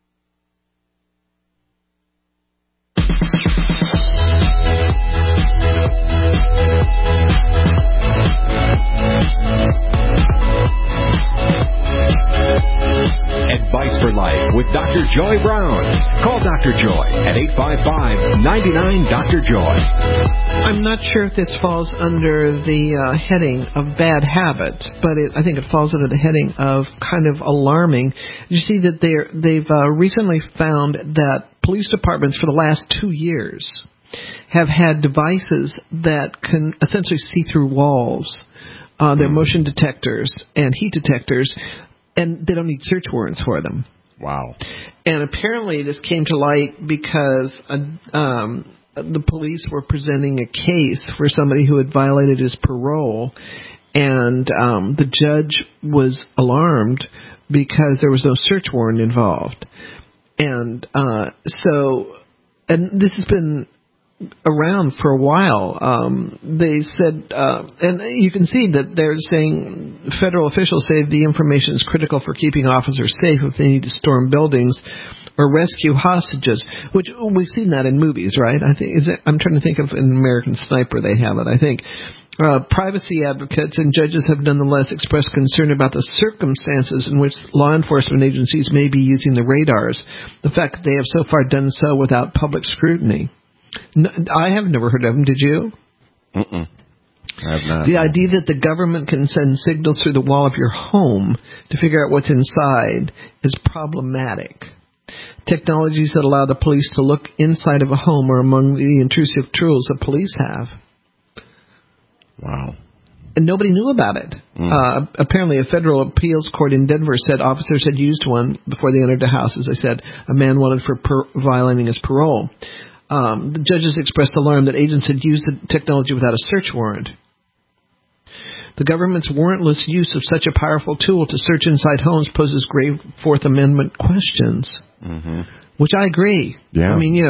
B: Advice for Life with Dr. Joy Brown. Call Dr. Joy at 855-99-DR-JOY.
C: I'm not sure if this falls under the heading of bad habits, but I think it falls under the heading of kind of alarming. You see that they've recently found that police departments for the last 2 years have had devices that can essentially see through walls. They're motion detectors and heat detectors, and they don't need search warrants for them.
D: Wow.
C: And apparently this came to light because the police were presenting a case for somebody who had violated his parole, and the judge was alarmed because there was no search warrant involved. And and this has been around for a while. They said, and you can see that they're saying federal officials say the information is critical for keeping officers safe if they need to storm buildings or rescue hostages, which we've seen that in movies, right? I'm trying to think of an American Sniper. They have it, I think. Privacy advocates and judges have nonetheless expressed concern about the circumstances in which law enforcement agencies may be using the radars. The fact that they have so far done so without public scrutiny. I have never heard of them. Did you?
D: I have not.
C: The idea that the government can send signals through the wall of your home to figure out what's inside is problematic. Technologies that allow the police to look inside of a home are among the intrusive tools that police have.
D: Wow.
C: And nobody knew about it. Apparently, a federal appeals court in Denver said officers had used one before they entered the house. As I said, a man wanted for violating his parole. The judges expressed alarm that agents had used the technology without a search warrant. The government's warrantless use of such a powerful tool to search inside homes poses grave Fourth Amendment questions, which I agree.
D: Yeah.
C: I mean,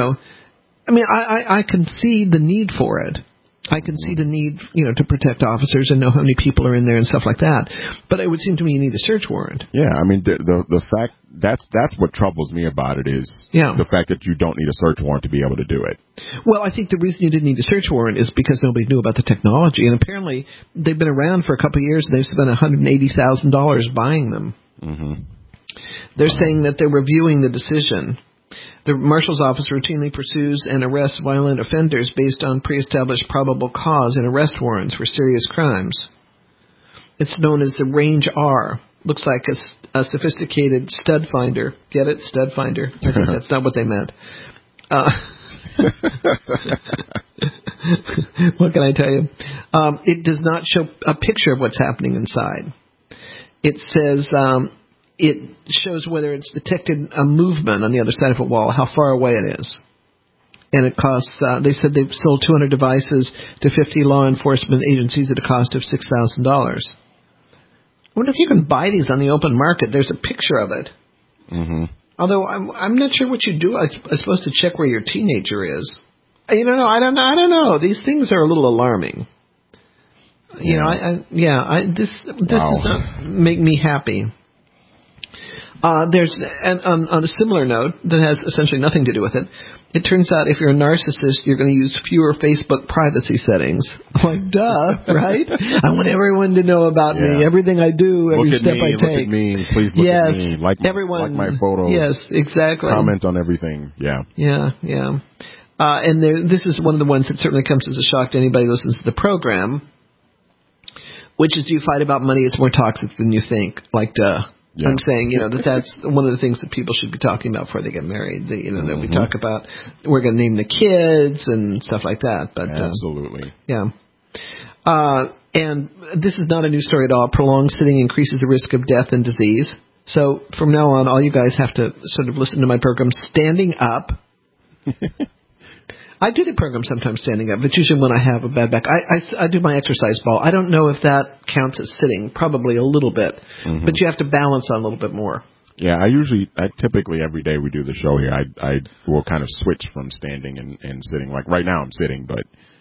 C: I can see the need for it. I can see the need, to protect officers and know how many people are in there and stuff like that. But it would seem to me you need a search warrant.
D: Yeah, I mean, the fact that's what troubles me about it is the fact that you don't need a search warrant to be able to do it.
C: Well, I think the reason you didn't need a search warrant is because nobody knew about the technology, and apparently they've been around for a couple of years and they've spent $180,000 buying them. They're saying that they're reviewing the decision. The marshal's office routinely pursues and arrests violent offenders based on pre-established probable cause and arrest warrants for serious crimes. It's known as the Range R. Looks like a sophisticated stud finder. Get it? Stud finder. I think that's not what they meant. What can I tell you? It does not show a picture of what's happening inside. It says... it shows whether it's detected a movement on the other side of a wall, how far away it is. And it costs, they said they've sold 200 devices to 50 law enforcement agencies at a cost of $6,000. I wonder if you can buy these on the open market. There's a picture of it. Although I'm not sure what you do. I'm supposed to check where your teenager is. I don't know. These things are a little alarming. This does not make me happy. There's on a similar note that has essentially nothing to do with it. It turns out if you're a narcissist, you're going to use fewer Facebook privacy settings. Like, duh, right? I want everyone to know about me, everything I do, every step I take.
D: Look at me, please look at me. Like my photo.
C: Yes, exactly.
D: Comment on everything. Yeah.
C: And this is one of the ones that certainly comes as a shock to anybody who listens to the program, which is, do you fight about money? It's more toxic than you think. Like, duh. Yeah. I'm saying, that's one of the things that people should be talking about before they get married. That we talk about, we're going to name the kids and stuff like that. But
D: absolutely.
C: And this is not a new story at all. Prolonged sitting increases the risk of death and disease. So from now on, all you guys have to sort of listen to my program standing up. I do the program sometimes standing up. It's usually when I have a bad back. I do my exercise ball. I don't know if that counts as sitting. Probably a little bit. But you have to balance on a little bit more.
D: Yeah, I typically every day we do the show here, I will kind of switch from standing and sitting. Like right now I'm sitting, but,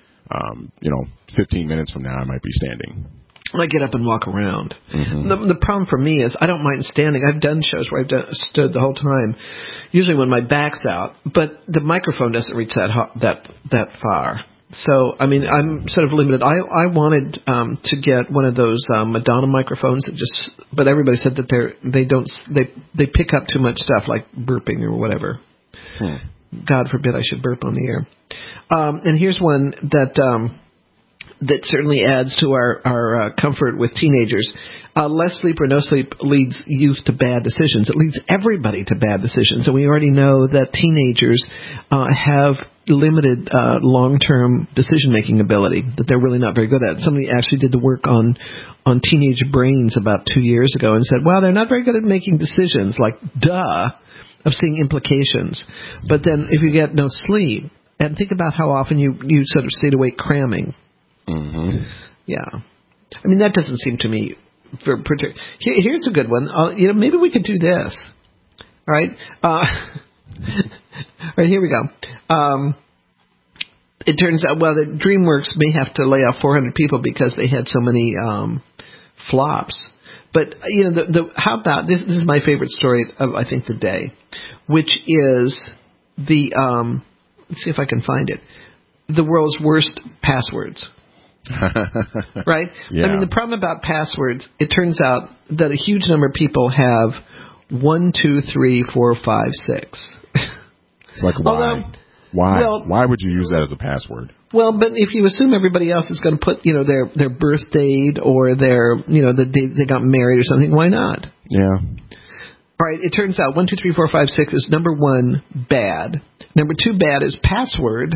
D: 15 minutes from now I might be standing.
C: I get up and walk around. The problem for me is I don't mind standing. I've done shows where I've stood the whole time, usually when my back's out, but the microphone doesn't reach that far. So, I mean, I'm sort of limited. I wanted to get one of those Madonna microphones but everybody said that they pick up too much stuff like burping or whatever. God forbid I should burp on the air. And here's one that certainly adds to our comfort with teenagers. Less sleep or no sleep leads youth to bad decisions. It leads everybody to bad decisions. And we already know that teenagers have limited long-term decision-making ability, that they're really not very good at. Somebody actually did the work on teenage brains about 2 years ago and said, well, they're not very good at making decisions, like, duh, of seeing implications. But then if you get no sleep, and think about how often you sort of stayed awake cramming. Yeah. I mean, that doesn't seem to me for particular. Here's a good one. Maybe we could do this. All right. All right, here we go. It turns out, well, that DreamWorks may have to lay off 400 people because they had so many flops. But, you know, how about, this is my favorite story of, I think, the day, which is the, let's see if I can find it, the world's worst passwords. Right?
D: Yeah.
C: I mean, the problem about passwords, it turns out that a huge number of people have 1, 2, 3, 4, 5, 6.
D: It's like, why? Why would you use that as a password?
C: Well, but if you assume everybody else is going to put, you know, their birth date or their, you know, the date they got married or something, why not?
D: Yeah.
C: All right, it turns out 1, 2, 3, 4, 5, 6 is number 1, bad. Number 2, bad is password.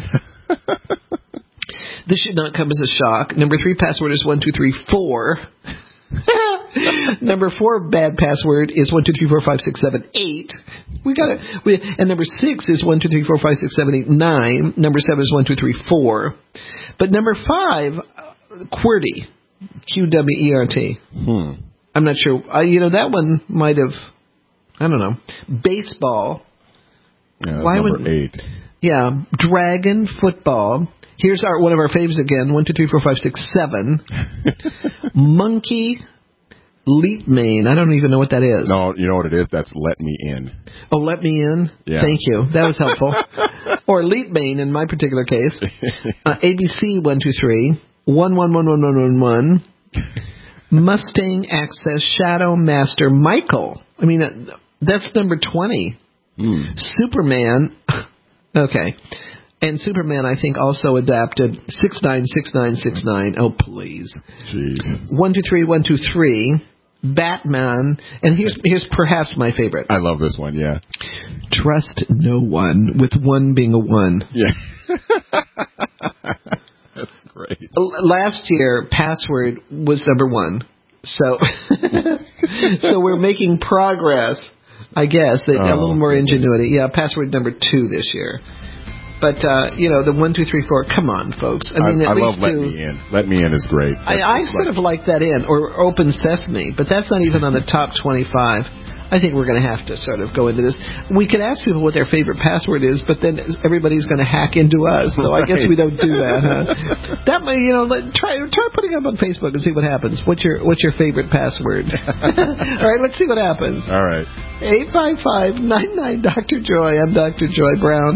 C: This should not come as a shock. Number 3, password is 1, 2, 3, 4. Number 4, bad password is 1, 2, 3, 4, 5, 6, 7, 8. We got it. And number 6 is 1, 2, 3, 4, 5, 6, 7, 8, 9. Number 7 is 1, 2, 3, 4. But number 5, QWERTY, QWERT. I'm not sure. You know, that one might have, I don't know. Baseball.
D: Yeah, why number 8.
C: Yeah, dragon football. Here's one of our faves again. 1, 2, 3, 4, 5, 6, 7. Monkey Leap Main. I don't even know what that is.
D: No, you know what it is? That's Let Me In.
C: Oh, Let Me In?
D: Yeah.
C: Thank you. That was helpful. Or Leap Main in my particular case. ABC 1, 2, 3. 1, 1, 1, 1, 1, 1, 1. Mustang Access Shadow Master Michael. I mean, that's number 20. Superman. Okay. And Superman, I think, also adapted 696969. Oh, please.
D: Jeez.
C: 1, 2, 3, 1, 2, 3. Batman. And here's perhaps my favorite.
D: I love this one, yeah.
C: Trust no one, with 1 being a 1.
D: Yeah. That's great.
C: Last year, password was number 1. So, so we're making progress, I guess. A little more ingenuity. Yeah, password number 2 this year. But, you know, the 1, 2, 3, 4, come on, folks. I mean,
D: I love Let Me In. Let Me In is great.
C: I sort of like that in, or Open Sesame, but that's not even on the top 25. I think we're going to have to sort of go into this. We could ask people what their favorite password is, but then everybody's going to hack into us. So I guess we don't do that, huh? That may, you know, try putting it up on Facebook and see what happens. What's your favorite password? All right, let's see what happens.
D: All right.
C: 855-99 Dr. Joy. I'm Dr. Joy Brown.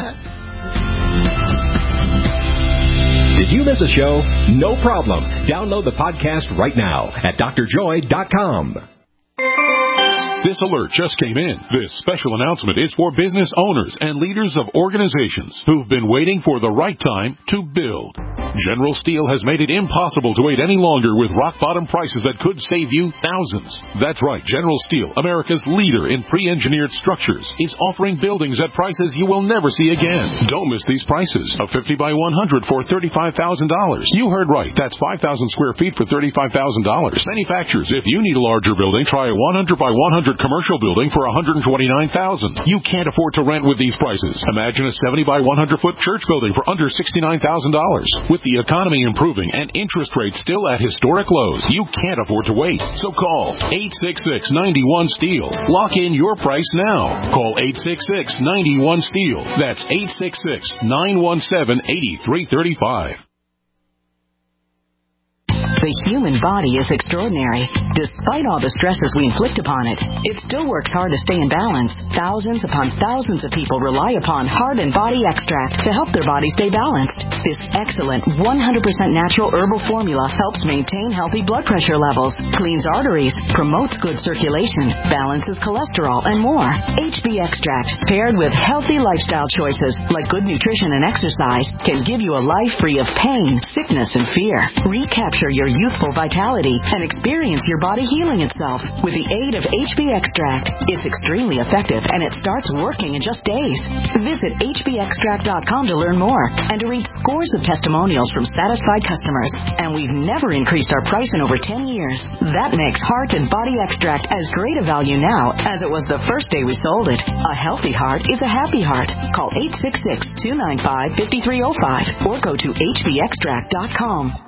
B: Did you miss a show? No problem. Download the podcast right now at drjoy.com.
N: This alert just came in. This special announcement is for business owners and leaders of organizations who've been waiting for the right time to build. General Steel has made it impossible to wait any longer with rock-bottom prices that could save you thousands. That's right. General Steel, America's leader in pre-engineered structures, is offering buildings at prices you will never see again. Don't miss these prices. A 50 by 100 for $35,000. You heard right. That's 5,000 square feet for $35,000. Manufacturers, if you need a larger building, try a 100 by 100 commercial building for $129,000. You can't afford to rent with these prices. Imagine a 70 by 100 foot church building for under $69,000. With the economy improving and interest rates still at historic lows, you can't afford to wait. So call 866-91-STEEL. Lock in your price now. Call 866-91-STEEL. That's 866-917-8335.
F: The human body is extraordinary. Despite all the stresses we inflict upon it, it still works hard to stay in balance. Thousands upon thousands of people rely upon Heart and Body Extract to help their body stay balanced. This excellent 100% natural herbal formula helps maintain healthy blood pressure levels, cleans arteries, promotes good circulation, balances cholesterol, and more. HB Extract, paired with healthy lifestyle choices like good nutrition and exercise, can give you a life free of pain, sickness, and fear. Recapture your youthful vitality and experience your body healing itself with the aid of HB Extract. It's extremely effective and it starts working in just days. Visit hbextract.com to learn more and to read scores of testimonials from satisfied customers. And we've never increased our price in over 10 years. That makes Heart and Body Extract as great a value now as it was the first day we sold it. A healthy heart is a happy heart. Call 866-295-5305 or go to hbextract.com.